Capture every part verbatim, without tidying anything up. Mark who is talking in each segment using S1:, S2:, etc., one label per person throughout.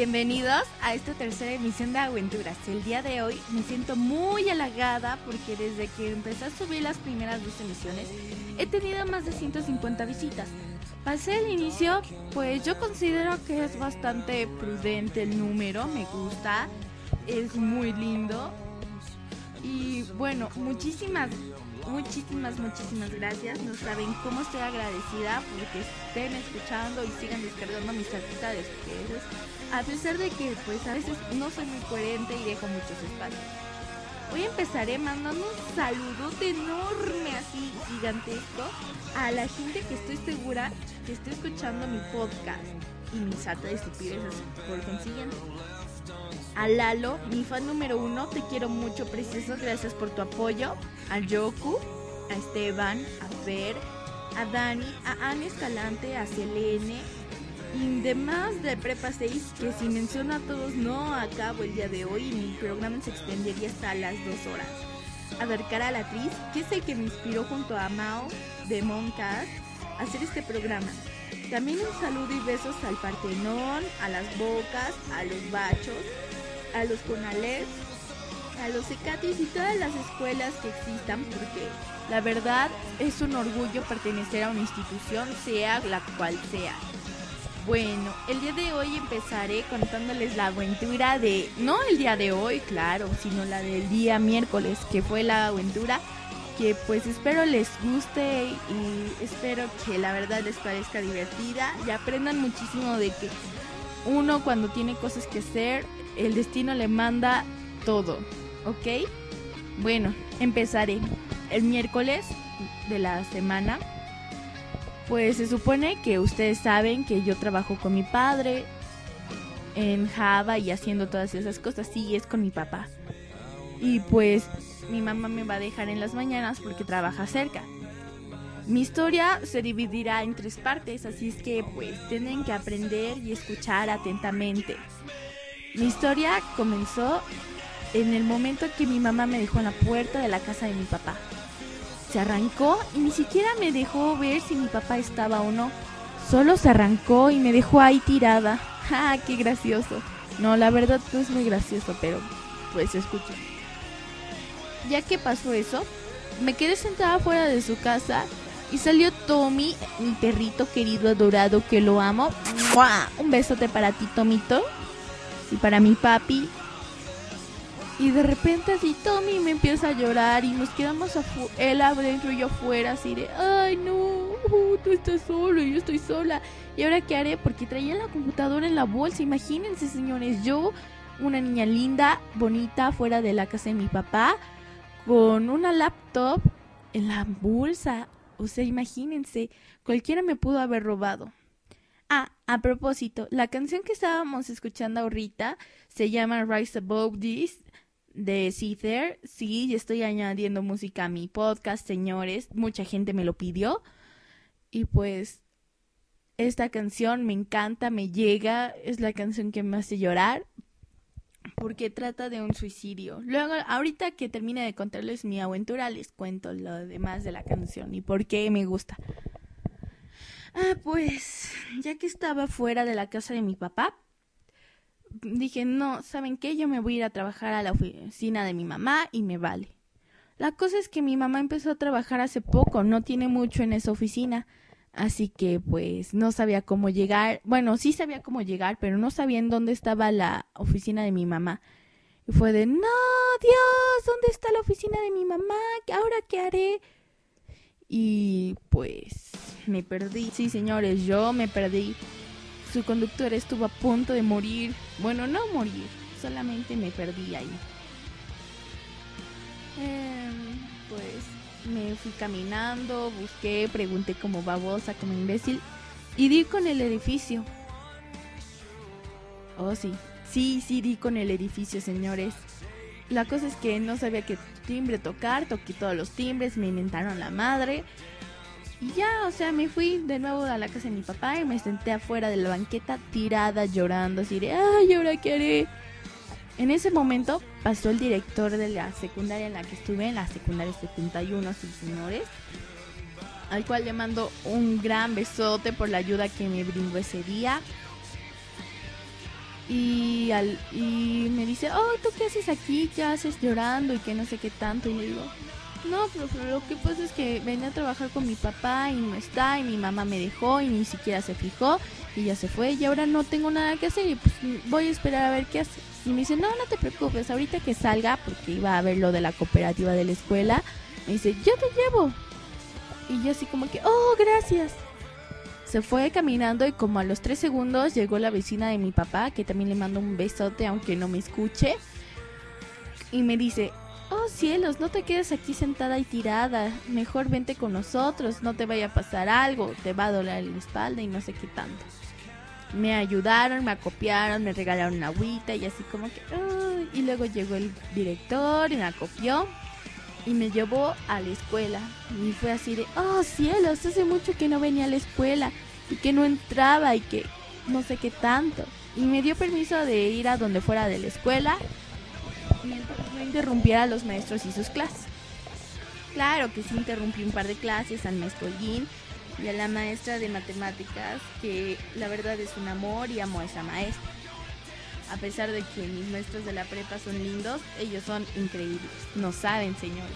S1: Bienvenidos a esta tercera emisión de Aventuras. El día de hoy me siento muy halagada porque desde que empecé a subir las primeras dos emisiones he tenido más de ciento cincuenta visitas. Pasé el inicio, pues yo considero que es bastante prudente el número, me gusta, es muy lindo. Y bueno, muchísimas, muchísimas, muchísimas gracias. No saben cómo estoy agradecida porque estén escuchando y sigan descargando mis artistas de ustedes. A pesar de que pues a veces no soy muy coherente y dejo muchos espacios. Hoy empezaré mandando un saludote enorme, así gigantesco, a la gente que estoy segura que está escuchando mi podcast y mi sarta de estupideces por consiguiente. A Lalo, mi fan número uno, te quiero mucho, precioso, gracias por tu apoyo. A Yoku, a Esteban, a Fer, a Dani, a Ana Escalante, a Selene y demás de Prepa seis, que si menciono a todos no acabo el día de hoy y mi programa se extendería hasta las dos horas. A Darkara la actriz, que es el que me inspiró junto a Mao de Moncast a hacer este programa. También un saludo y besos al Partenón, a las Bocas, a los Bachos, a los Conalep, a los Ecatis y todas las escuelas que existan, porque la verdad es un orgullo pertenecer a una institución, sea la cual sea. Bueno, el día de hoy empezaré contándoles la aventura de, no el día de hoy, claro, sino la del día miércoles, que fue la aventura que pues espero les guste y espero que la verdad les parezca divertida y aprendan muchísimo de que uno cuando tiene cosas que hacer, el destino le manda todo, ¿ok? Bueno, empezaré. El miércoles de la semana, pues se supone que ustedes saben que yo trabajo con mi padre en Java y haciendo todas esas cosas. Sí, es con mi papá. Y pues mi mamá me va a dejar en las mañanas porque trabaja cerca. Mi historia se dividirá en tres partes, así es que pues tienen que aprender y escuchar atentamente. Mi historia comenzó en el momento que mi mamá me dejó en la puerta de la casa de mi papá. Se arrancó y ni siquiera me dejó ver si mi papá estaba o no. Solo se arrancó y me dejó ahí tirada. ¡Ah, qué gracioso! No, la verdad no es muy gracioso, pero pues escuchen. Ya que pasó eso, me quedé sentada fuera de su casa y salió Tommy, mi perrito querido adorado que lo amo. ¡Mua! Un besote para ti, Tomito, y para mi papi. Y de repente así Tommy me empieza a llorar y nos quedamos afu- él adentro y yo afuera, así de ay no, uh, tú estás solo y yo estoy sola. ¿Y ahora qué haré? Porque traía la computadora en la bolsa. Imagínense, señores, yo, una niña linda, bonita, fuera de la casa de mi papá, con una laptop en la bolsa. O sea, imagínense, cualquiera me pudo haber robado. Ah, a propósito, la canción que estábamos escuchando ahorita se llama Rise Above This de Seether. Sí, estoy añadiendo música a mi podcast, señores. Mucha gente me lo pidió. Y pues esta canción me encanta, me llega. Es la canción que me hace llorar porque trata de un suicidio. Luego, ahorita que termine de contarles mi aventura, les cuento lo demás de la canción y por qué me gusta. Ah, pues, ya que estaba fuera de la casa de mi papá, dije, no, ¿saben qué? Yo me voy a ir a trabajar a la oficina de mi mamá y me vale. La cosa es que mi mamá empezó a trabajar hace poco, no tiene mucho en esa oficina, así que pues no sabía cómo llegar. Bueno, sí sabía cómo llegar, pero no sabía en dónde estaba la oficina de mi mamá. Y fue de, no, Dios, ¿dónde está la oficina de mi mamá? ¿Ahora qué haré? Y pues me perdí. Sí, señores, yo me perdí. Su conductor estuvo a punto de morir. Bueno, no morir, solamente me perdí ahí. Eh, pues me fui caminando, busqué, pregunté como babosa, como imbécil y di con el edificio. Oh, sí, sí, sí di con el edificio, señores. La cosa es que no sabía qué timbre tocar, toqué todos los timbres, me inventaron la madre. Y ya, o sea, me fui de nuevo a la casa de mi papá y me senté afuera de la banqueta tirada, llorando, así de, ay, ¿ahora qué haré? En ese momento pasó el director de la secundaria en la que estuve, en la secundaria setenta y uno, sí, señores, al cual le mando un gran besote por la ayuda que me brindó ese día. Y, al, y me dice, oh, ¿tú qué haces aquí? ¿Qué haces llorando? Y que no sé qué tanto. Y le digo, no, profe, lo que pasa es que venía a trabajar con mi papá y no está. Y mi mamá me dejó y ni siquiera se fijó. Y ya se fue y ahora no tengo nada que hacer. Y pues voy a esperar a ver qué hace. Y me dice, no, no te preocupes, ahorita que salga, porque iba a ver lo de la cooperativa de la escuela, me dice, yo te llevo. Y yo así como que, oh, gracias. Se fue caminando y como a los tres segundos llegó la vecina de mi papá, que también le mando un besote aunque no me escuche. Y me dice, oh cielos, no te quedes aquí sentada y tirada. Mejor vente con nosotros, no te vaya a pasar algo, te va a doler la espalda y no sé qué tanto. Me ayudaron, me acopiaron, me regalaron una agüita y así como que... Uh, y luego llegó el director y me acopió y me llevó a la escuela. Y fue así de, oh cielos, hace mucho que no venía a la escuela y que no entraba y que no sé qué tanto. Y me dio permiso de ir a donde fuera de la escuela mientras no interrumpiera a los maestros y sus clases. Claro que sí interrumpí un par de clases al maestro Yin y a la maestra de matemáticas, que la verdad es un amor y amo a esa maestra. A pesar de que mis maestros de la prepa son lindos, ellos son increíbles, no saben, señores.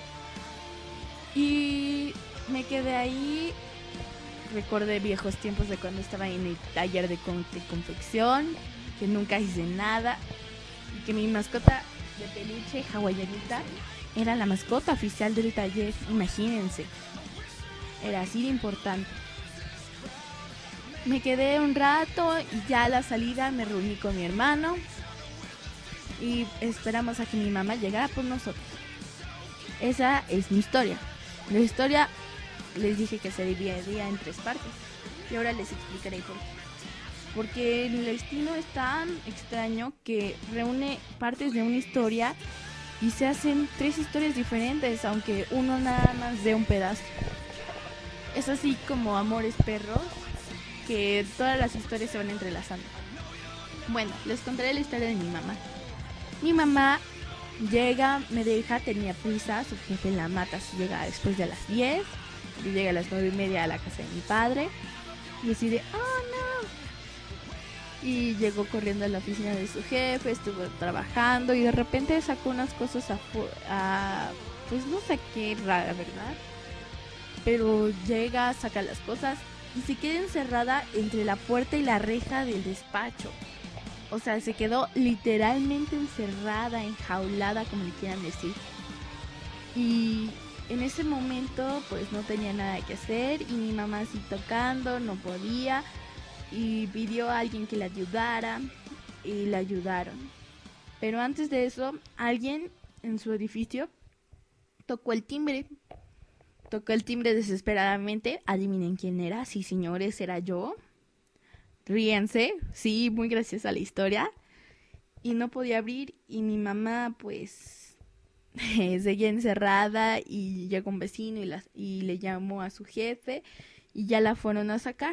S1: Y me quedé ahí, recordé viejos tiempos de cuando estaba en el taller de, con- de confección, que nunca hice nada, y que mi mascota de peluche hawaianita era la mascota oficial del taller, imagínense. Era así de importante. Me quedé un rato y ya a la salida me reuní con mi hermano y esperamos a que mi mamá llegara por nosotros. Esa es mi historia. La historia les dije que se dividía en tres partes y ahora les explicaré por qué. Porque el destino es tan extraño que reúne partes de una historia y se hacen tres historias diferentes, aunque uno nada más dé un pedazo. Es así como Amores Perros, que todas las historias se van entrelazando. Bueno, les contaré la historia de mi mamá. Mi mamá llega, me deja, tenía prisa, su jefe la mata si llega después de las diez. Yo llegué a las nueve y media a la casa de mi padre y decide, oh no. Y llegó corriendo a la oficina de su jefe, estuvo trabajando y de repente sacó unas cosas a, a pues no sé qué rara, ¿verdad? Pero llega, saca las cosas y se queda encerrada entre la puerta y la reja del despacho. O sea, se quedó literalmente encerrada, enjaulada, como le quieran decir. Y en ese momento, pues no tenía nada que hacer y mi mamá así tocando, no podía. Y pidió a alguien que la ayudara y la ayudaron. Pero antes de eso, alguien en su edificio tocó el timbre. Tocó el timbre desesperadamente. Adivinen quién era. Sí, señores, era yo. Ríense. Sí, muy graciosa la historia. Y no podía abrir. Y mi mamá, pues, seguía encerrada. Y llegó un vecino y, la, y le llamó a su jefe. Y ya la fueron a sacar.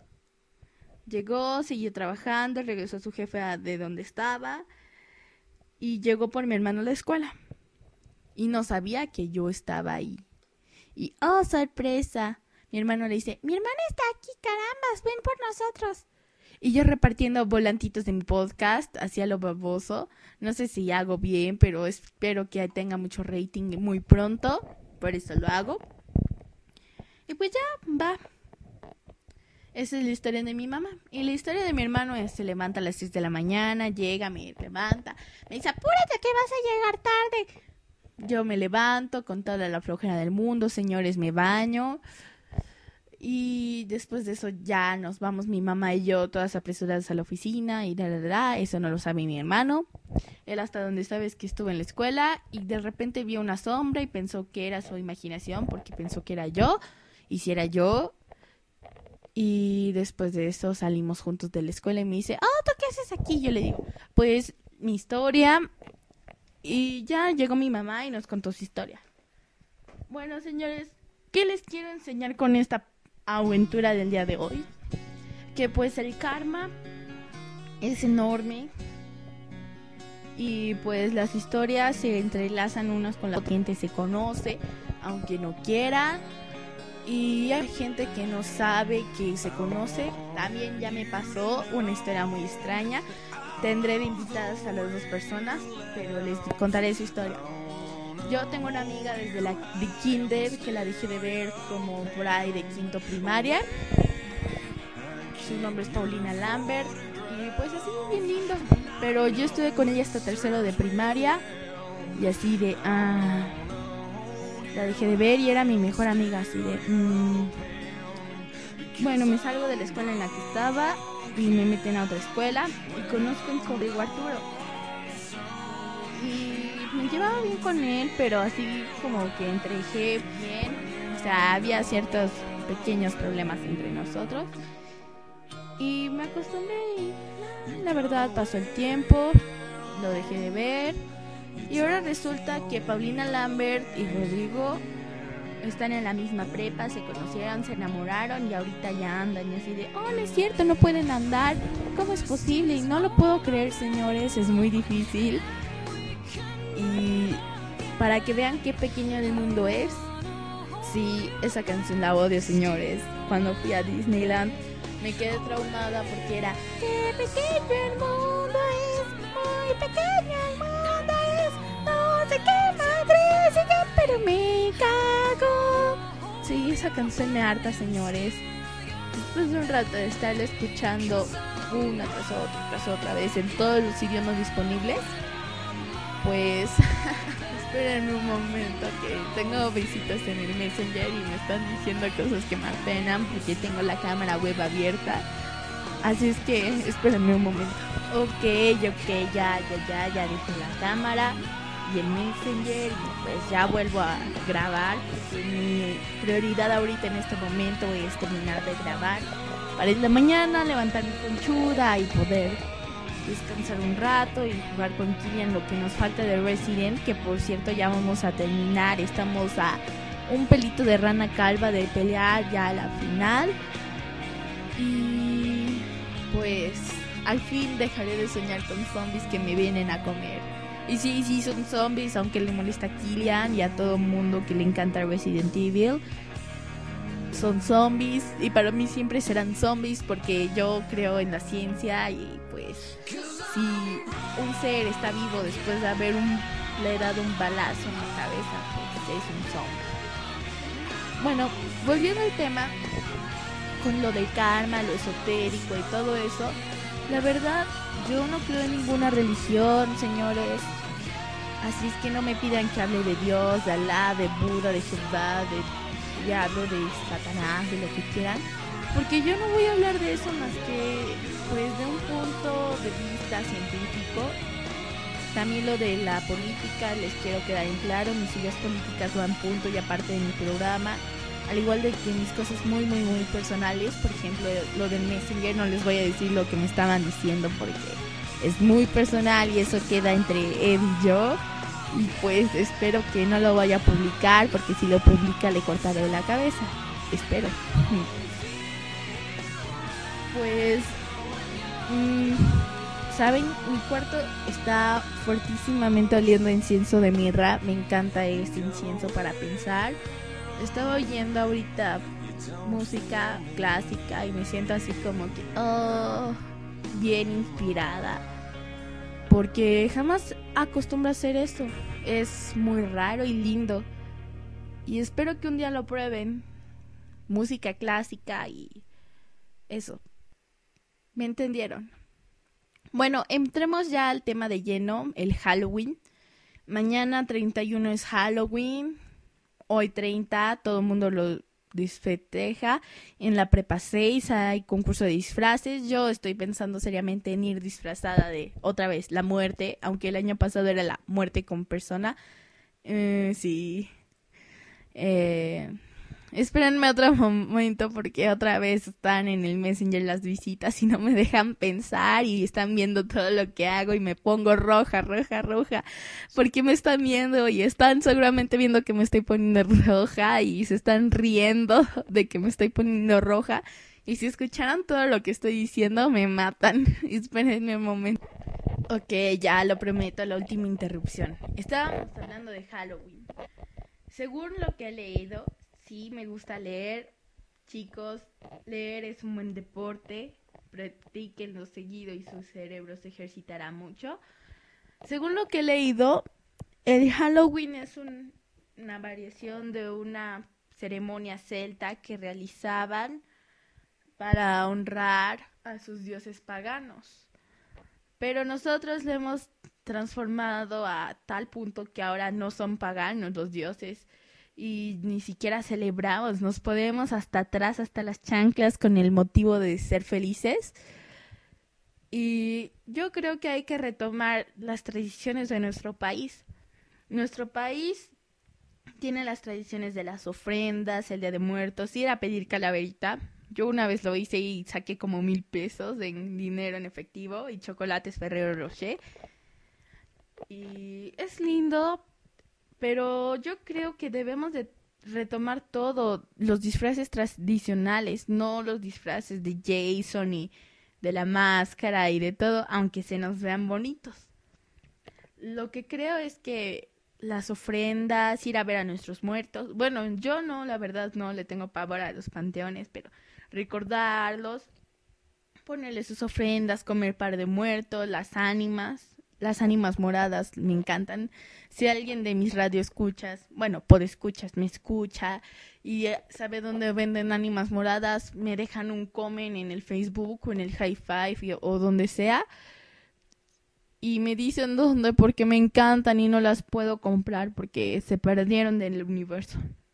S1: Llegó, siguió trabajando. Regresó a su jefe a de donde estaba. Y llegó por mi hermano a la escuela. Y no sabía que yo estaba ahí. Y, oh, sorpresa, mi hermano le dice, mi hermana está aquí, carambas, ven por nosotros. Y yo repartiendo volantitos de mi podcast, hacía lo baboso. No sé si hago bien, pero espero que tenga mucho rating muy pronto. Por eso lo hago. Y pues ya, va. Esa es la historia de mi mamá. Y la historia de mi hermano es, se levanta a las seis de la mañana, llega, me levanta, me dice, apúrate que vas a llegar tarde. Yo me levanto con toda la flojera del mundo, señores, me baño. Y después de eso ya nos vamos mi mamá y yo todas apresuradas a la oficina y da, da, da. Eso no lo sabe mi hermano. Él hasta donde sabes que estuvo en la escuela y de repente vio una sombra y pensó que era su imaginación porque pensó que era yo. Y si era yo. Y después de eso salimos juntos de la escuela y me dice, oh, ¿tú qué haces aquí? Yo le digo, pues mi historia... Y ya llegó mi mamá y nos contó su historia. Bueno, señores, ¿qué les quiero enseñar con esta aventura del día de hoy? Que pues el karma es enorme. Y pues las historias se entrelazan unas con la otra. La gente se conoce, aunque no quiera. Y hay gente que no sabe que se conoce. También ya me pasó una historia muy extraña. tendré de invitadas a las dos personas, pero les contaré su historia. Yo tengo una amiga desde la de kinder que la dejé de ver como por ahí de quinto primaria. Su nombre es Paulina Lambert y pues así, bien lindo. Pero yo estuve con ella hasta tercero de primaria y así de, ah, la dejé de ver y era mi mejor amiga, así de, mmm, bueno, me salgo de la escuela en la que estaba y me meten a otra escuela y conozco a un Rodrigo Arturo. Y me llevaba bien con él, pero así como que entrejé bien. O sea, había ciertos pequeños problemas entre nosotros. Y me acostumbré y la verdad pasó el tiempo, lo dejé de ver. Y ahora resulta que Paulina Lambert y Rodrigo están en la misma prepa, se conocieron, se enamoraron y ahorita ya andan y así de, oh, no es cierto, no pueden andar. ¿Cómo es posible? Y no lo puedo creer, señores, es muy difícil. Y para que vean qué pequeño el mundo es, sí, esa canción la odio, señores. Cuando fui a Disneyland me quedé traumada porque era, qué pequeño el mundo es, muy pequeño el mundo es, no sé qué madre sigue, pero me cago. Sí, esa canción me harta, señores. Después de un rato de estarla escuchando una tras otra, tras otra vez en todos los idiomas disponibles, pues espérenme un momento que tengo visitas en el Messenger y me están diciendo cosas que me apenan porque tengo la cámara web abierta. Así es que espérenme un momento. Ok, ok, ya, ya, ya, ya dejé la cámara y el Messenger y pues ya vuelvo a grabar porque mi prioridad ahorita en este momento es terminar de grabar para en la mañana levantarme conchuda y poder descansar un rato y jugar con Killian lo que nos falta de Resident, que por cierto ya vamos a terminar, estamos a un pelito de rana calva de pelear ya a la final y pues al fin dejaré de soñar con zombies que me vienen a comer. Y sí, sí son zombies, aunque le molesta a Killian y a todo mundo que le encanta Resident Evil. Son zombies y para mí siempre serán zombies porque yo creo en la ciencia y pues si un ser está vivo después de haber un, le dado un balazo en la cabeza, pues es un zombie. Bueno, volviendo al tema con lo del karma, lo esotérico y todo eso, la verdad yo no creo en ninguna religión, señores. Así es que no me pidan que hable de Dios, de Alá, de Buda, de Jehová, de diablo, de Satanás, de lo que quieran, porque yo no voy a hablar de eso más que pues de un punto de vista científico. También lo de la política les quiero quedar en claro, mis ideas políticas van punto y aparte de mi programa, al igual de que mis cosas muy muy muy personales, por ejemplo lo del Messenger, no les voy a decir lo que me estaban diciendo porque es muy personal y eso queda entre Ed y yo. Y pues espero que no lo vaya a publicar, porque si lo publica le cortaré la cabeza. Espero. Pues, mmm, ¿saben? Mi cuarto está fuertísimamente oliendo a incienso de mirra. Me encanta este incienso para pensar. Estaba oyendo ahorita música clásica y me siento así como que, oh, bien inspirada. Porque jamás acostumbro a hacer eso. Es muy raro y lindo. Y espero que un día lo prueben. Música clásica y eso. ¿Me entendieron? Bueno, entremos ya al tema de lleno, el Halloween. Mañana treinta y uno es Halloween. Hoy treinta, todo el mundo lo disfesteja. En la prepa seis hay concurso de disfraces. Yo estoy pensando seriamente en ir disfrazada de otra vez la muerte, aunque el año pasado era la muerte con persona. Eh, sí. Eh, espérenme otro momento porque otra vez están en el Messenger las visitas y no me dejan pensar y están viendo todo lo que hago y me pongo roja, roja, roja. Porque me están viendo y están seguramente viendo que me estoy poniendo roja y se están riendo de que me estoy poniendo roja. Y si escucharan todo lo que estoy diciendo me matan. Espérenme un momento. Ok, ya lo prometo, la última interrupción. Estábamos hablando de Halloween. Según lo que he leído, sí me gusta leer. Chicos, leer es un buen deporte. practíquenlo seguido y su cerebro se ejercitará mucho. Según lo que he leído, el Halloween es un, una variación de una ceremonia celta que realizaban para honrar a sus dioses paganos. Pero nosotros lo hemos transformado a tal punto que ahora no son paganos los dioses y ni siquiera celebramos, nos podemos hasta atrás, hasta las chanclas con el motivo de ser felices. Y yo creo que hay que retomar las tradiciones de nuestro país. Nuestro país tiene las tradiciones de las ofrendas, el Día de Muertos, ir a pedir calaverita. Yo una vez lo hice y saqué como mil pesos en dinero en efectivo y chocolates Ferrero Rocher. Y es lindo, pero yo creo que debemos de retomar todo, los disfraces tradicionales, no los disfraces de Jason y de la máscara y de todo, aunque se nos vean bonitos. Lo que creo es que las ofrendas, ir a ver a nuestros muertos, bueno, yo no, la verdad no le tengo pavor a los panteones, pero recordarlos, ponerle sus ofrendas, comer par de muertos, las ánimas, las ánimas moradas me encantan. Si alguien de mis radioescuchas, bueno, por escuchas, me escucha y eh, sabe dónde venden ánimas moradas, me dejan un comment en el Facebook o en el High Five y- o donde sea y me dicen dónde porque me encantan y no las puedo comprar porque se perdieron del universo.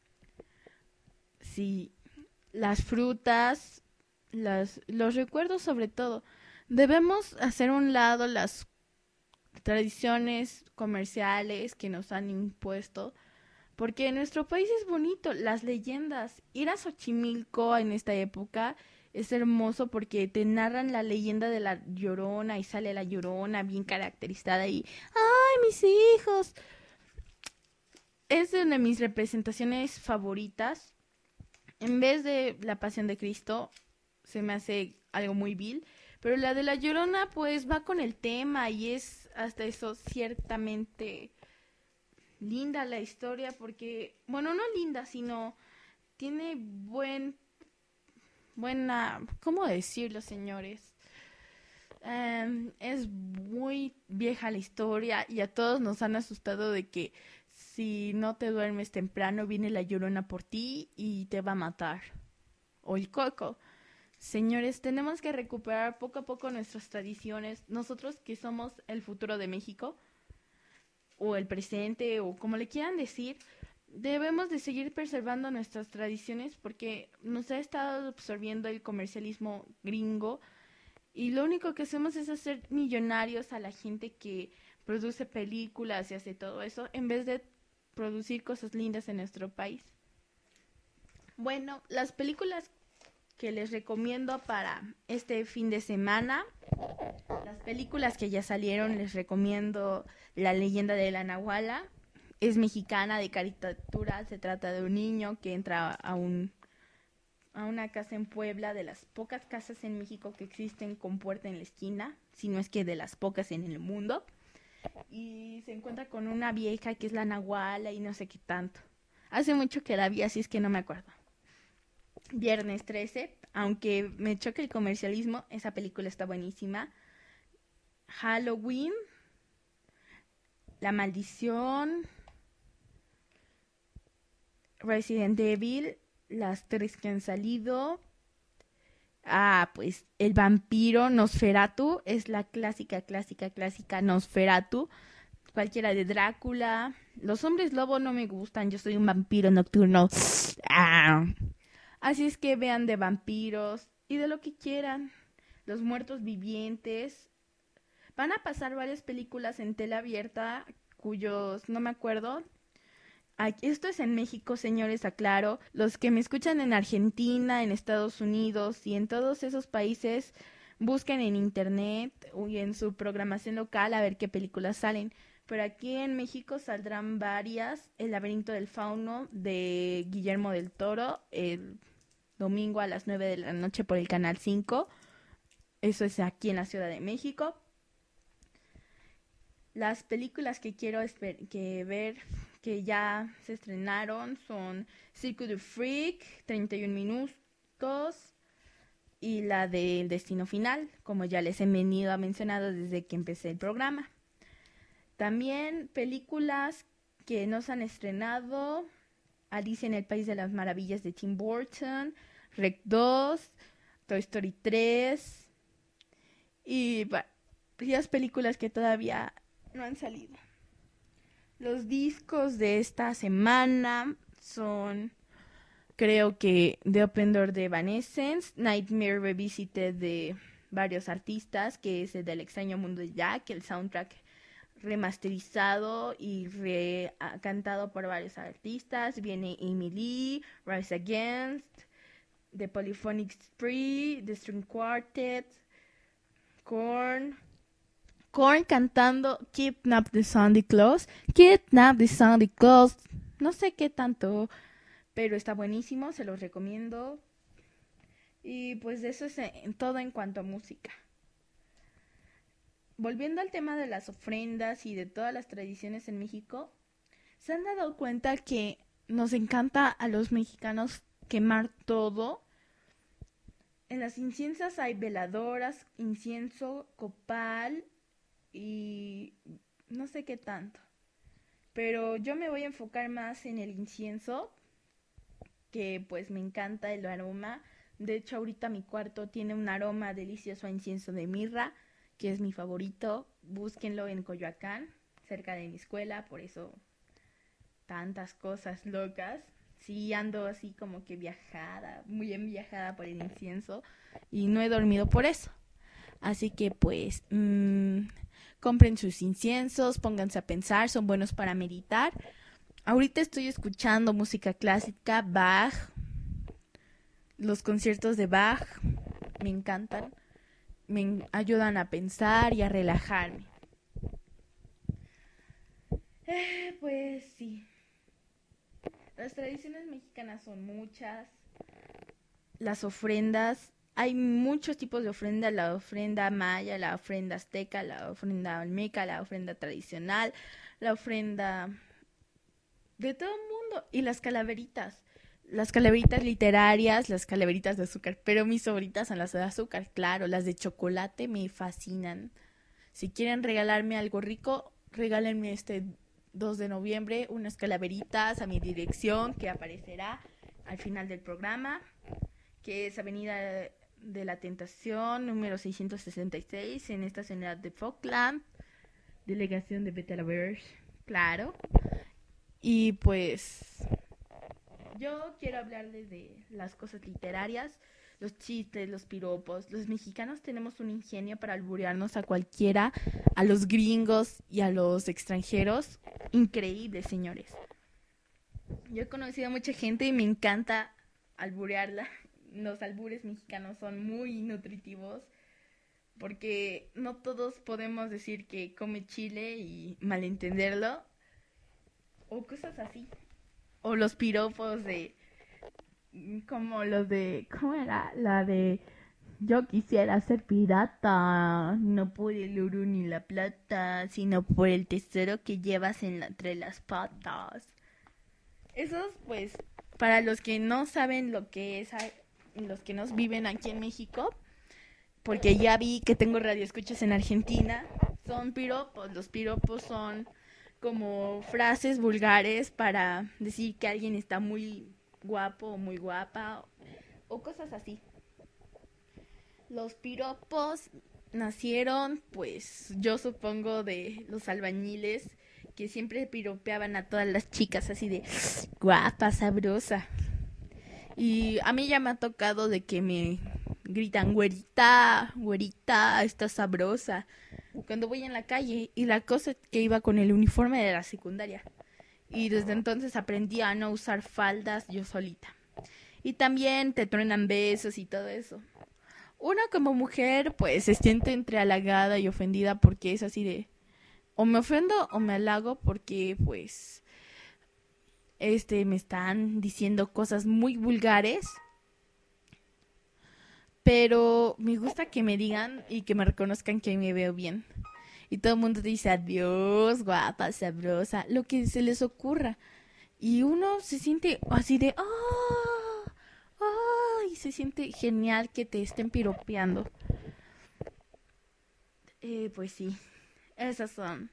S1: Sí, las frutas, las, los recuerdos sobre todo. Debemos hacer a un lado las tradiciones comerciales que nos han impuesto, porque nuestro país es bonito, las leyendas. Ir a Xochimilco en esta época es hermoso porque te narran la leyenda de la Llorona y sale la Llorona bien caracterizada y ¡ay, mis hijos! Es una de mis representaciones favoritas. En vez de la Pasión de Cristo, se me hace algo muy vil, pero la de la Llorona pues va con el tema y es hasta eso ciertamente linda la historia porque, bueno, no linda, sino tiene buen, buena, ¿cómo decirlo, señores? Um, es muy vieja la historia y a todos nos han asustado de que si no te duermes temprano viene la Llorona por ti y te va a matar. O el coco. Señores, tenemos que recuperar poco a poco nuestras tradiciones. Nosotros que somos el futuro de México, o el presente, o como le quieran decir, debemos de seguir preservando nuestras tradiciones porque nos ha estado absorbiendo el comercialismo gringo y lo único que hacemos es hacer millonarios a la gente que produce películas y hace todo eso en vez de producir cosas lindas en nuestro país. Bueno, las películas que les recomiendo para este fin de semana, las películas que ya salieron, les recomiendo La leyenda de la Nahuala. Es mexicana, de caricatura, se trata de un niño que entra a un a una casa en Puebla, de las pocas casas en México que existen con puerta en la esquina, si no es que de las pocas en el mundo, y se encuentra con una vieja que es la Nahuala y no sé qué tanto. Hace mucho que la vi, así es que no me acuerdo. Viernes trece, aunque me choque el comercialismo, esa película está buenísima. Halloween, La Maldición, Resident Evil, las tres que han salido. Ah, pues el vampiro Nosferatu es la clásica, clásica, clásica Nosferatu. Cualquiera de Drácula. Los hombres lobo no me gustan, yo soy un vampiro nocturno. Ah. Así es que vean de vampiros y de lo que quieran. Los muertos vivientes. Van a pasar varias películas en tela abierta cuyos no me acuerdo. Esto es en México, señores, aclaro. Los que me escuchan en Argentina, en Estados Unidos y en todos esos países, busquen en internet y en su programación local a ver qué películas salen. Pero aquí en México saldrán varias. El laberinto del fauno de Guillermo del Toro, el domingo a las nueve de la noche por el Canal cinco. Eso es aquí en la Ciudad de México. Las películas que quiero esper- que ver que ya se estrenaron son Circuit du Freak, treinta y un minutos y la del Destino Final, como ya les he venido mencionado desde que empecé el programa. También películas que nos han estrenado: Alicia en el País de las Maravillas de Tim Burton, Rec dos, Toy Story tres y varias películas que todavía no han salido. Los discos de esta semana son, creo que, The Open Door de Evanescence, Nightmare Revisited de varios artistas, que es el del Extraño Mundo de Jack, el soundtrack remasterizado y re- cantado por varios artistas. Viene Amy Lee, Rise Against, The Polyphonic Spree, The String Quartet, Korn, Korn cantando Kidnap the Sandy Claus, Kidnap the Sandy Claus, no sé qué tanto, pero está buenísimo, se los recomiendo. Y pues eso es en todo en cuanto a música. Volviendo al tema de las ofrendas y de todas las tradiciones en México, ¿se han dado cuenta que nos encanta a los mexicanos quemar todo? En las inciensas hay veladoras, incienso, copal y no sé qué tanto. Pero yo me voy a enfocar más en el incienso, que pues me encanta el aroma. De hecho, ahorita mi cuarto tiene un aroma delicioso a incienso de mirra, que es mi favorito. Búsquenlo en Coyoacán, cerca de mi escuela, por eso tantas cosas locas. Sí, ando así como que viajada, muy enviajada por el incienso y no he dormido por eso. Así que pues mmm, compren sus inciensos, pónganse a pensar, son buenos para meditar. Ahorita estoy escuchando música clásica, Bach, los conciertos de Bach, me encantan, me ayudan a pensar y a relajarme. Eh, pues sí. Las tradiciones mexicanas son muchas. Las ofrendas, hay muchos tipos de ofrenda: la ofrenda maya, la ofrenda azteca, la ofrenda olmeca, la ofrenda tradicional, la ofrenda de todo el mundo, y las calaveritas. Las calaveritas literarias, las calaveritas de azúcar, pero mis favoritas son las de azúcar, claro, las de chocolate me fascinan. Si quieren regalarme algo rico, regálenme este dos de noviembre unas calaveritas a mi dirección, que aparecerá al final del programa, que es Avenida de la Tentación, número seiscientos sesenta y seis, en esta ciudad de Falkland, delegación de Betelaverse, claro. Y pues yo quiero hablarles de las cosas literarias, los chistes, los piropos. Los mexicanos tenemos un ingenio para alburearnos a cualquiera, a los gringos y a los extranjeros. Increíble, señores. Yo he conocido a mucha gente y me encanta alburearla. Los albures mexicanos son muy nutritivos, porque no todos podemos decir que come chile y malentenderlo, o cosas así. O los piropos de, como los de, ¿cómo era? La de, yo quisiera ser pirata, no por el oro ni la plata, sino por el tesoro que llevas en la, entre las patas. Esos, pues, para los que no saben lo que es, los que nos viven aquí en México, porque ya vi que tengo radioescuchas en Argentina, son piropos. Los piropos son como frases vulgares para decir que alguien está muy guapo o muy guapa, o, o cosas así. Los piropos nacieron, pues, yo supongo, de los albañiles, que siempre piropeaban a todas las chicas así de guapa, sabrosa. Y a mí ya me ha tocado de que me gritan, güerita, güerita, está sabrosa, cuando voy en la calle. Y la cosa es que iba con el uniforme de la secundaria, y desde entonces aprendí a no usar faldas yo solita. Y también te truenan besos y todo eso. Una como mujer pues se siente entre halagada y ofendida, porque es así de, o me ofendo o me halago, porque pues este me están diciendo cosas muy vulgares. Pero me gusta que me digan y que me reconozcan que me veo bien. Y todo el mundo dice adiós, guapa, sabrosa, lo que se les ocurra. Y uno se siente así de, ¡oh! ¡Ay, se siente genial que te estén piropeando. Eh, pues sí, esas son.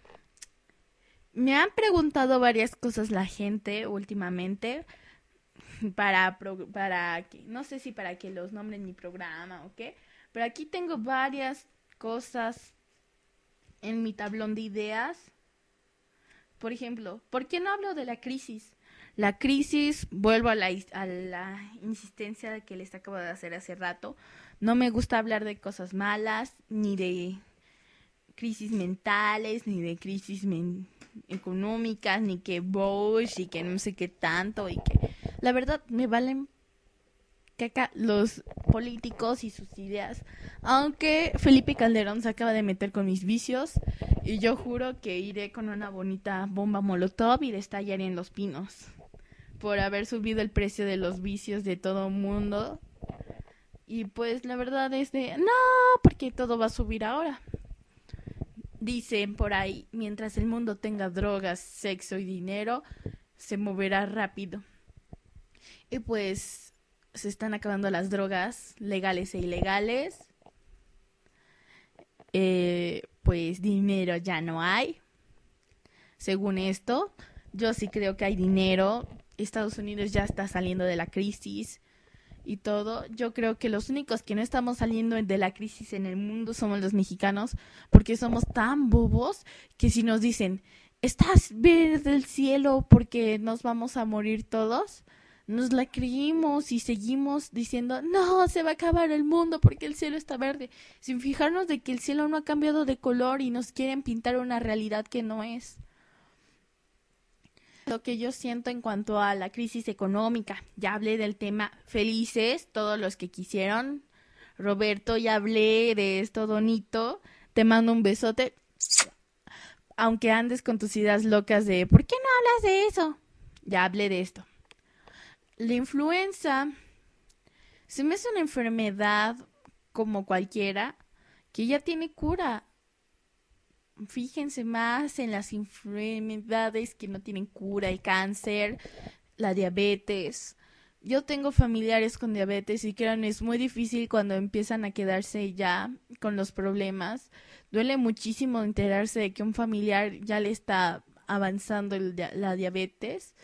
S1: Me han preguntado varias cosas la gente últimamente para, pro- para que, no sé si para que los nombren mi programa o qué, pero aquí tengo varias cosas en mi tablón de ideas. Por ejemplo, ¿por qué no hablo de la crisis? La crisis, vuelvo a la, a la insistencia que les acabo de hacer hace rato, no me gusta hablar de cosas malas, ni de crisis mentales, ni de crisis men económicas, ni que Bush y que no sé qué tanto, y que la verdad me valen caca los políticos y sus ideas. Aunque Felipe Calderón se acaba de meter con mis vicios y yo juro que iré con una bonita bomba molotov y le estallaré en Los Pinos por haber subido el precio de los vicios de todo mundo. Y pues la verdad es de no, porque todo va a subir ahora. Dicen por ahí, mientras el mundo tenga drogas, sexo y dinero, se moverá rápido. Y pues se están acabando las drogas legales e ilegales. Eh, pues dinero ya no hay. Según esto, yo sí creo que hay dinero. Estados Unidos ya está saliendo de la crisis y todo. Yo creo que los únicos que no estamos saliendo de la crisis en el mundo somos los mexicanos, porque somos tan bobos que si nos dicen, ¿estás verde el cielo porque nos vamos a morir todos? Nos la creímos y seguimos diciendo, no, se va a acabar el mundo porque el cielo está verde, sin fijarnos de que el cielo no ha cambiado de color y nos quieren pintar una realidad que no es. Lo que yo siento en cuanto a la crisis económica, ya hablé del tema felices, todos los que quisieron. Roberto, ya hablé de esto, Donito, te mando un besote. Aunque andes con tus ideas locas de ¿por qué no hablas de eso? Ya hablé de esto. La influenza se me hace una enfermedad como cualquiera que ya tiene cura. Fíjense más en las enfermedades que no tienen cura, el cáncer, la diabetes. Yo tengo familiares con diabetes y créanme, es muy difícil cuando empiezan a quedarse ya con los problemas. Duele muchísimo enterarse de que un familiar ya le está avanzando el, la diabetes.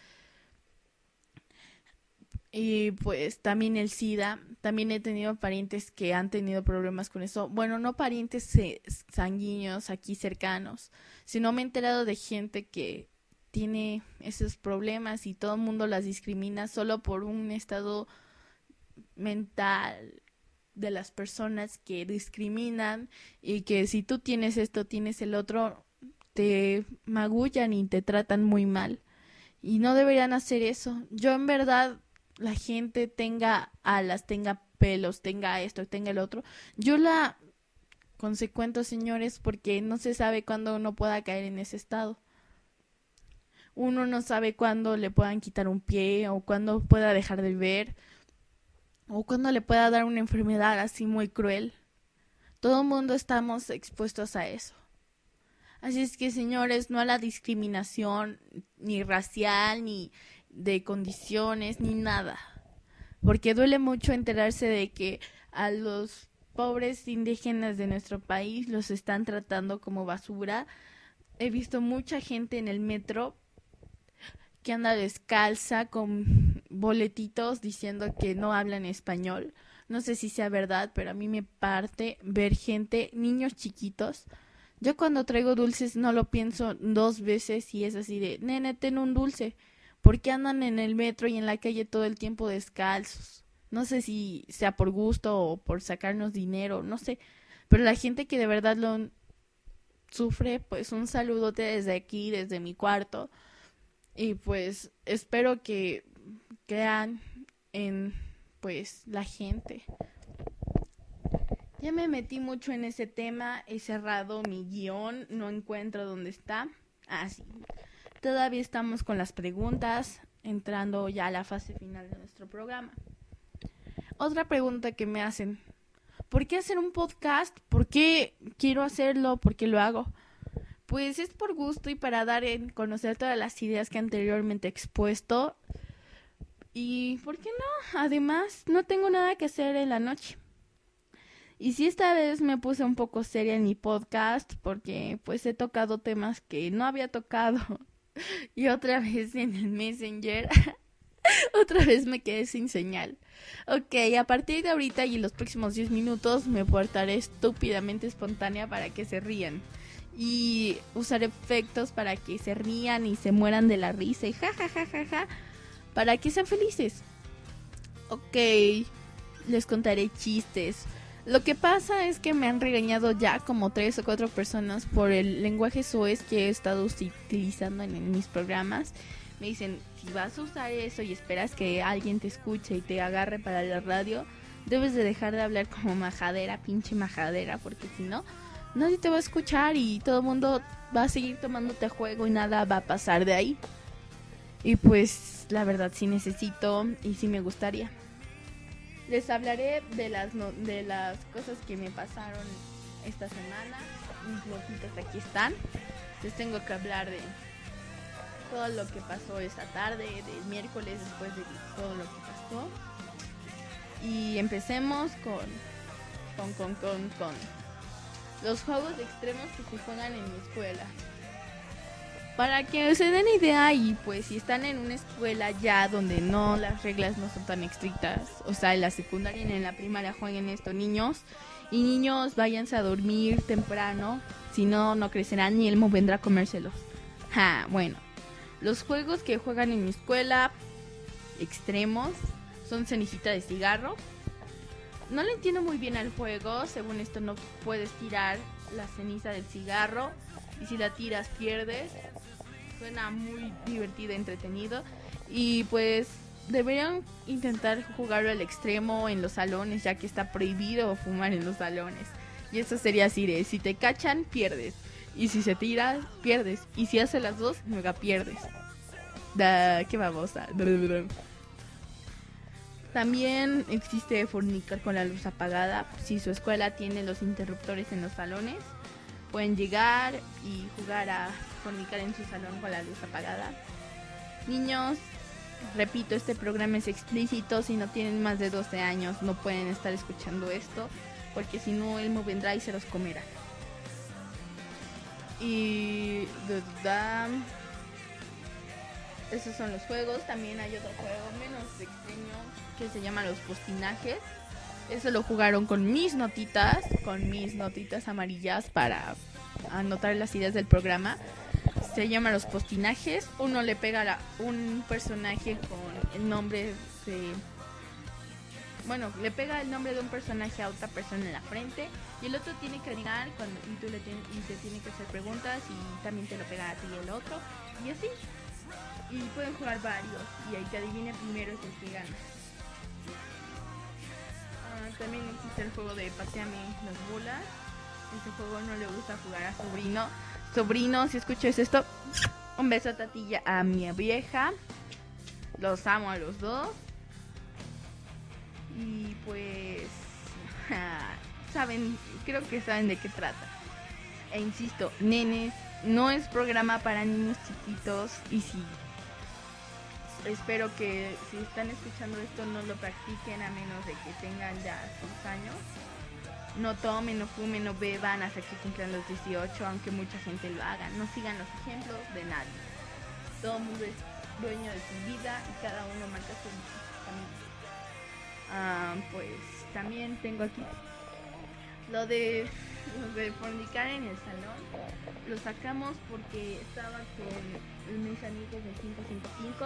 S1: Y pues también el SIDA, también he tenido parientes que han tenido problemas con eso. Bueno, no parientes eh, sanguíneos aquí cercanos, sino me he enterado de gente que tiene esos problemas y todo el mundo las discrimina solo por un estado mental de las personas que discriminan y que si tú tienes esto, tienes el otro, te magullan y te tratan muy mal. Y no deberían hacer eso. Yo en verdad la gente tenga alas, tenga pelos, tenga esto, tenga el otro. Yo la consecuento, señores, porque no se sabe cuándo uno pueda caer en ese estado. Uno no sabe cuándo le puedan quitar un pie o cuándo pueda dejar de ver o cuándo le pueda dar una enfermedad así muy cruel. Todo el mundo estamos expuestos a eso. Así es que, señores, no a la discriminación ni racial, ni de condiciones, ni nada. Porque duele mucho enterarse de que a los pobres indígenas de nuestro país los están tratando como basura. He visto mucha gente en el metro que anda descalza con boletitos diciendo que no hablan español. No sé si sea verdad, pero a mí me parte ver gente, niños chiquitos. Yo cuando traigo dulces no lo pienso dos veces y es así de, nene, ten un dulce. ¿Por qué andan en el metro y en la calle todo el tiempo descalzos? No sé si sea por gusto o por sacarnos dinero, no sé. Pero la gente que de verdad lo sufre, pues un saludote desde aquí, desde mi cuarto. Y pues espero que crean en pues la gente. Ya me metí mucho en ese tema, he cerrado mi guión, no encuentro dónde está. Ah, sí. Todavía estamos con las preguntas, entrando ya a la fase final de nuestro programa. Otra pregunta que me hacen, ¿por qué hacer un podcast? ¿Por qué quiero hacerlo? ¿Por qué lo hago? Pues es por gusto y para dar a conocer todas las ideas que anteriormente he expuesto. Y ¿por qué no? Además, no tengo nada que hacer en la noche. Y sí, esta vez me puse un poco seria en mi podcast porque pues he tocado temas que no había tocado. Y otra vez en el Messenger, otra vez me quedé sin señal. Ok, a partir de ahorita y los próximos diez minutos me portaré estúpidamente espontánea para que se rían. Y usaré efectos para que se rían y se mueran de la risa y ja ja ja ja ja, para que sean felices. Ok, les contaré chistes. Lo que pasa es que me han regañado ya como tres o cuatro personas por el lenguaje soez que he estado utilizando en, en mis programas. Me dicen, si vas a usar eso y esperas que alguien te escuche y te agarre para la radio, debes de dejar de hablar como majadera, pinche majadera, porque si no, nadie te va a escuchar y todo el mundo va a seguir tomándote a juego y nada va a pasar de ahí. Y pues la verdad sí necesito y sí me gustaría. Les hablaré de las no, de las cosas que me pasaron esta semana. Mis notitas aquí están. Les tengo que hablar de todo lo que pasó esta tarde, del miércoles después de todo lo que pasó. Y empecemos con con con con con los juegos extremos que se juegan en mi escuela. Para que se den idea, y pues si están en una escuela ya donde no, las reglas no son tan estrictas, o sea, en la secundaria y en la primaria jueguen esto niños, y niños váyanse a dormir temprano, si no, no crecerán y Elmo vendrá a comérselos. Ja, bueno, los juegos que juegan en mi escuela, extremos, son cenicitas de cigarro. No le entiendo muy bien al juego, según esto no puedes tirar la ceniza del cigarro, y si la tiras pierdes. Suena muy divertido, entretenido. Y pues deberían intentar jugarlo al extremo en los salones, ya que está prohibido fumar en los salones. Y eso sería así de, si te cachan, pierdes. Y si se tira, pierdes. Y si hace las dos, mega pierdes. Da, qué babosa. También existe fornicar con la luz apagada. Si su escuela tiene los interruptores en los salones, pueden llegar y jugar a fornicar en su salón con la luz apagada. Niños, repito, este programa es explícito. Si no tienen más de doce años, no pueden estar escuchando esto, porque si no, Elmo vendrá y se los comerá. Y ¿verdad? Esos son los juegos. También hay otro juego menos extraño que se llama los postinajes. Eso lo jugaron con mis notitas, con mis notitas amarillas para anotar las ideas del programa. Se llama los postinajes. Uno le pega a un personaje con el nombre de... Bueno, le pega el nombre de un personaje a otra persona en la frente, y el otro tiene que adivinar cuando, y, tú le ten, y te tiene que hacer preguntas, y también te lo pega a ti el otro, y así. Y pueden jugar varios, y el que adivine primero es el que gana. También existe el juego de pateame las bolas. Ese juego no le gusta jugar a sobrino. Sobrino, si escuchas esto, un beso a Tatilla, a mi vieja. Los amo a los dos. Y pues, saben, creo que saben de qué trata. E insisto, nenes, no es programa para niños chiquitos. Y si espero que si están escuchando esto no lo practiquen a menos de que tengan ya sus años. No tomen, no fumen, no beban hasta que cumplan los dieciocho, aunque mucha gente lo haga. No sigan los ejemplos de nadie. Todo el mundo es dueño de su vida y cada uno marca su camino. Ah, pues también tengo aquí lo de, lo de fornicar en el salón. Lo sacamos porque estaba con mis amigos de cinco cinco cinco.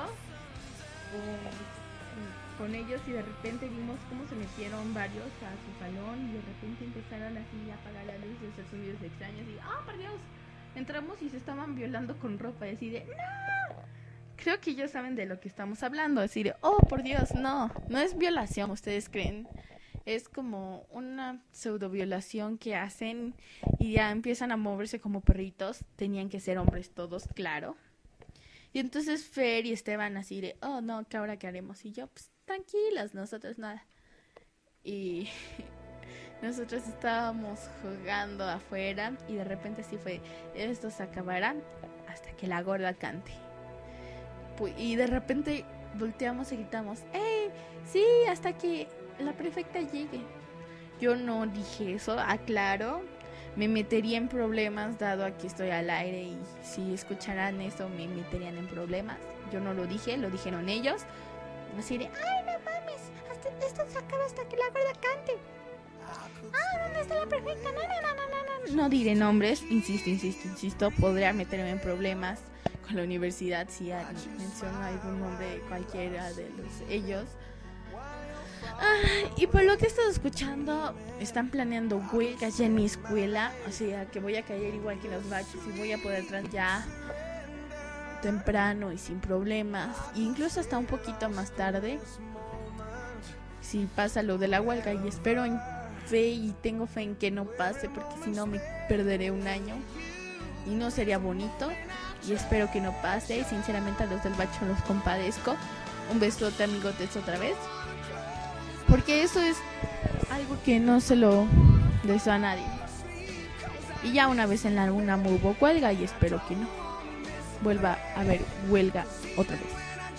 S1: Con, con ellos, y de repente vimos cómo se metieron varios a su salón y de repente empezaron así a apagar la luz y hacer sonidos extraños y ¡ah, oh, por Dios! Entramos y se estaban violando con ropa, y así de ¡no! Creo que ellos saben de lo que estamos hablando, así de ¡oh, por Dios! No, no es violación, ustedes creen. Es como una pseudo violación que hacen y ya empiezan a moverse como perritos. Tenían que ser hombres todos, claro. Y entonces Fer y Esteban así de, oh no, ¿qué ahora qué haremos? Y yo, pues tranquilos, nosotros nada. Y nosotros estábamos jugando afuera y de repente así fue, esto se acabará hasta que la gorda cante. Y de repente volteamos y gritamos, ¡eh! Sí, hasta que la prefecta llegue. Yo no dije eso, aclaro. Me metería en problemas dado a que estoy al aire y si escucharan eso me meterían en problemas. Yo no lo dije, lo dijeron ellos. Así de, ¡ay, no mames! Hasta, esto se acaba hasta que la gorda cante. ¡Ah, ¿dónde está la prefecta? No, no, no, no, no, no. No diré nombres, insisto, insisto, insisto. Podría meterme en problemas con la universidad si menciono algún nombre de cualquiera de los ellos. Ah, y por lo que he estado escuchando, están planeando huelgas ya en mi escuela. O sea, que voy a caer igual que los bachos y voy a poder entrar ya temprano y sin problemas. E incluso hasta un poquito más tarde, si pasa lo de la huelga. Y espero en fe y tengo fe en que no pase, porque si no me perderé un año y no sería bonito. Y espero que no pase. Y sinceramente a los del bacho los compadezco. Un besote, amigotes, otra vez. Porque eso es algo que no se lo deseo a nadie. Y ya una vez en la UNAM hubo huelga y espero que no vuelva a haber huelga otra vez.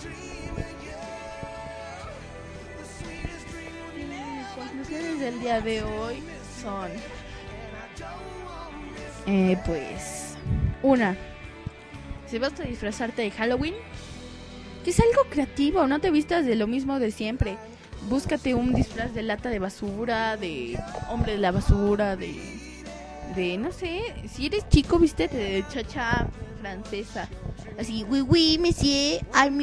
S1: Y mis conclusiones del día de hoy son... Eh, pues... Una. Si vas a disfrazarte de Halloween, que es algo creativo, no te vistas de lo mismo de siempre. Búscate un disfraz de lata de basura, de hombre de la basura, de, de no sé, si eres chico, vístete de chacha francesa. Así, oui, oui, monsieur, I'm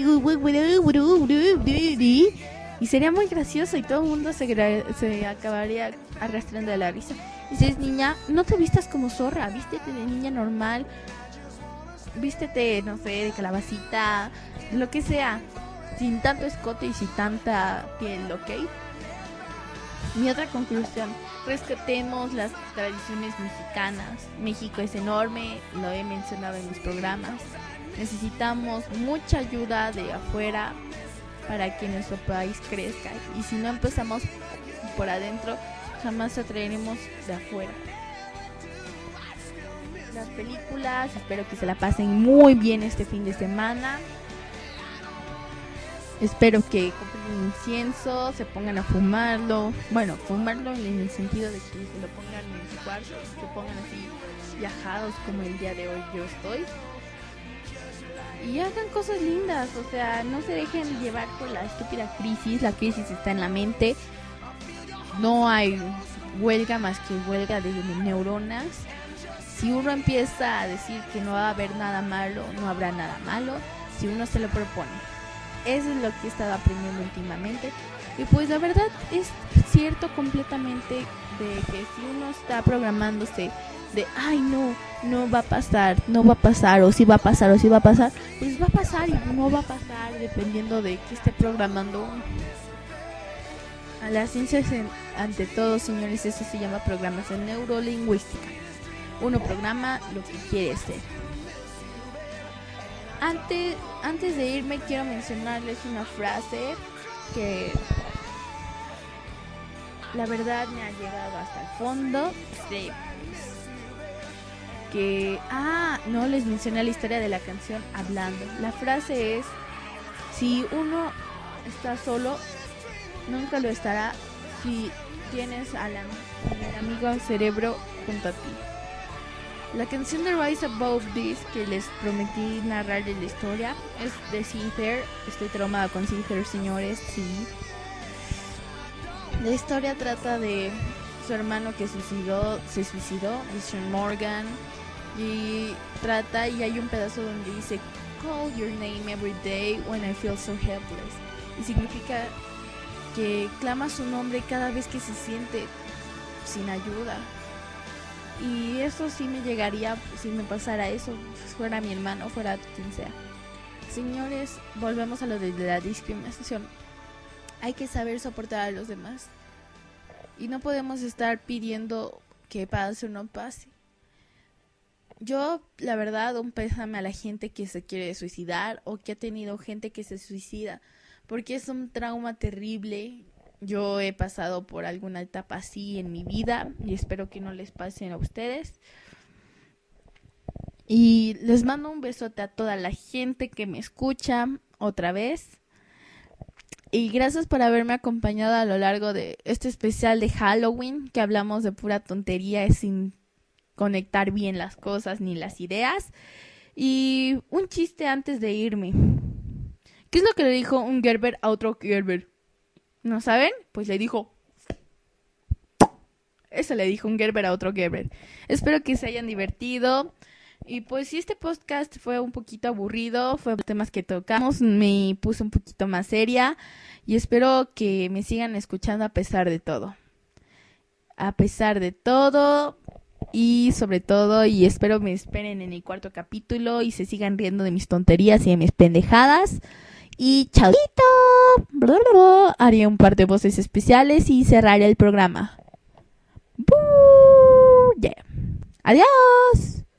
S1: y sería muy gracioso y todo el mundo se, gra- se acabaría arrastrando de la risa. Y si eres niña, no te vistas como zorra, vístete de niña normal, vístete, no sé, de calabacita, lo que sea. Sin tanto escote y sin tanta piel, ¿ok? Mi otra conclusión, rescatemos las tradiciones mexicanas. México es enorme, lo he mencionado en mis programas. Necesitamos mucha ayuda de afuera para que nuestro país crezca. Y si no empezamos por adentro, jamás atraeremos de afuera. Las películas, espero que se la pasen muy bien este fin de semana. Espero que compren incienso, se pongan a fumarlo. Bueno, fumarlo en el sentido de que se lo pongan en su cuarto, se pongan así viajados como el día de hoy yo estoy. Y hagan cosas lindas, o sea, no se dejen llevar por la estúpida crisis. La crisis está en la mente. No hay huelga más que huelga de neuronas. Si uno empieza a decir que no va a haber nada malo, no habrá nada malo si uno se lo propone. Eso es lo que he estado aprendiendo últimamente. Y pues la verdad es cierto completamente de que si uno está programándose de, ay no, no va a pasar, no va a pasar, o si va a pasar, o si va a pasar, pues va a pasar y no va a pasar dependiendo de que esté programando uno. A la ciencia es en, ante todo, señores, eso se llama programación neurolingüística. Uno programa lo que quiere ser. Antes, antes de irme quiero mencionarles una frase que la verdad me ha llegado hasta el fondo. Sí. Que, ah, no les mencioné la historia de la canción Hablando. La frase es, si uno está solo, nunca lo estará si tienes al amigo cerebro junto a ti. La canción de Rise Above This que les prometí narrar de la historia es de Seether. Estoy traumada con Seether, señores, sí. La historia trata de su hermano que suicidó, se suicidó, Vision Morgan, y trata, y hay un pedazo donde dice call your name every day when I feel so helpless, y significa que clama su nombre cada vez que se siente sin ayuda. Y eso sí me llegaría si me pasara eso, fuera mi hermano, fuera quien sea. Señores, volvemos a lo de la discriminación. Hay que saber soportar a los demás. Y no podemos estar pidiendo que pase o no pase. Yo, la verdad, un pésame a la gente que se quiere suicidar o que ha tenido gente que se suicida. Porque es un trauma terrible. Yo he pasado por alguna etapa así en mi vida y espero que no les pasen a ustedes. Y les mando un besote a toda la gente que me escucha otra vez. Y gracias por haberme acompañado a lo largo de este especial de Halloween, que hablamos de pura tontería sin conectar bien las cosas ni las ideas. Y un chiste antes de irme. ¿Qué es lo que le dijo un Gerber a otro Gerber? ¿No saben? Pues le dijo... Eso le dijo un Gerber a otro Gerber. Espero que se hayan divertido. Y pues si este podcast fue un poquito aburrido, fue temas que tocamos, me puse un poquito más seria. Y espero que me sigan escuchando a pesar de todo. A pesar de todo... Y sobre todo, y espero me esperen en el cuarto capítulo y se sigan riendo de mis tonterías y de mis pendejadas. Y chaito. Haré un par de voces especiales y cerraré el programa. Yeah. Adiós.